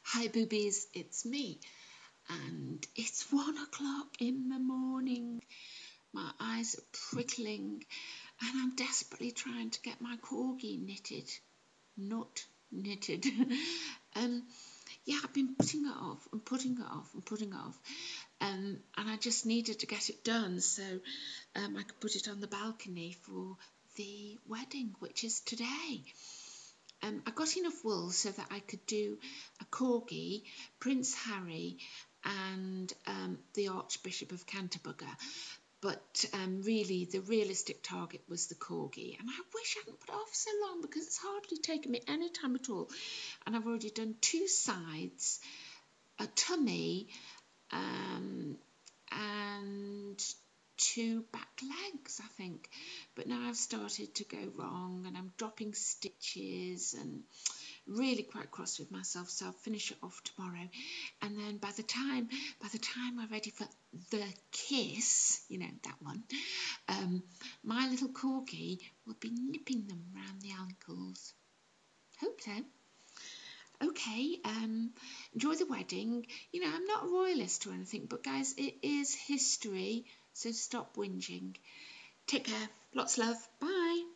Hi boobies, it's me, and it's 1 o'clock in the morning. My eyes are prickling, and I'm desperately trying to get my corgi knitted. Not knitted. um, yeah, I've been putting it off and putting it off and putting it off, and I just needed to get it done so I could put it on the balcony for the wedding, which is today. I got enough wool so that I could do a corgi, Prince Harry, and the Archbishop of Canterbury. But really, the realistic target was the corgi. And I wish I hadn't put it off so long because it's hardly taken me any time at all. And I've already done 2 sides, a tummy, and 2 back legs, I think. But now I've started to go wrong and I'm dropping stitches and really quite cross with myself, so I'll finish it off tomorrow. And then by the time I'm ready for the kiss, you know, that one, my little corgi will be nipping them round the ankles. Hope so. Okay, enjoy the wedding. You know, I'm not a royalist or anything, but guys, it is history, so stop whinging. Take care. Lots of love. Bye.